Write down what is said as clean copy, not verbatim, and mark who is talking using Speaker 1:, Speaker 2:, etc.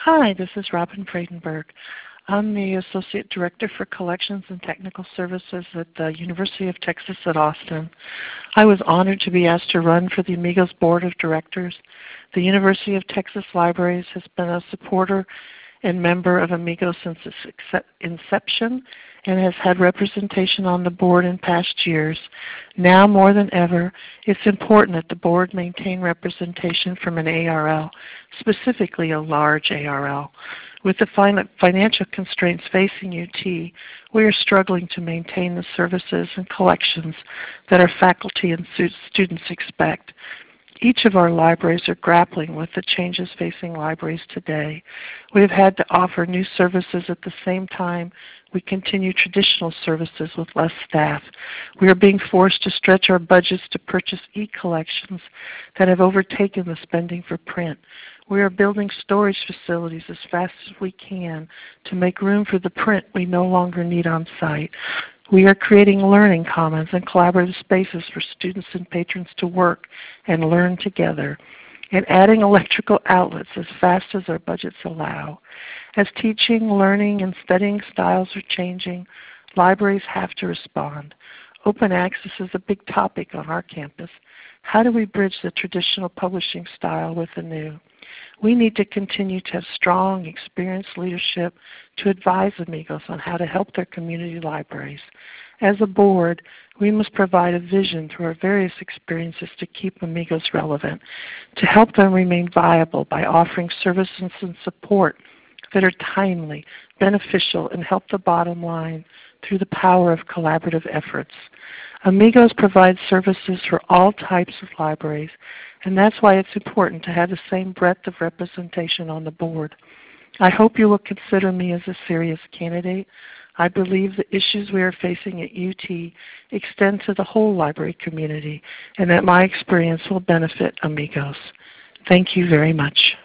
Speaker 1: Hi, this is Robin Friedenberg. I'm the Associate Director for Collections and Technical Services at the University of Texas at Austin. I was honored to be asked to run for the Amigos Board of Directors. The University of Texas Libraries has been a supporter and member of Amigos since its inception and has had representation on the board in past years. Now more than ever, it's important that the board maintain representation from an ARL, specifically a large ARL. With the financial constraints facing UT, we are struggling to maintain the services and collections that our faculty and students expect. Each of our libraries are grappling with the changes facing libraries today. We have had to offer new services at the same time we continue traditional services with less staff. We are being forced to stretch our budgets to purchase e-collections that have overtaken the spending for print. We are building storage facilities as fast as we can to make room for the print we no longer need on site. We are creating learning commons and collaborative spaces for students and patrons to work and learn together, and adding electrical outlets as fast as our budgets allow. As teaching, learning, and studying styles are changing, libraries have to respond. Open access is a big topic on our campus. How do we bridge the traditional publishing style with the new? We need to continue to have strong, experienced leadership to advise Amigos on how to help their community libraries. As a board, we must provide a vision through our various experiences to keep Amigos relevant, to help them remain viable by offering services and support that are timely, beneficial, and help the bottom line through the power of collaborative efforts. Amigos provides services for all types of libraries, and that's why it's important to have the same breadth of representation on the board. I hope you will consider me as a serious candidate. I believe the issues we are facing at UT extend to the whole library community, and that my experience will benefit Amigos. Thank you very much.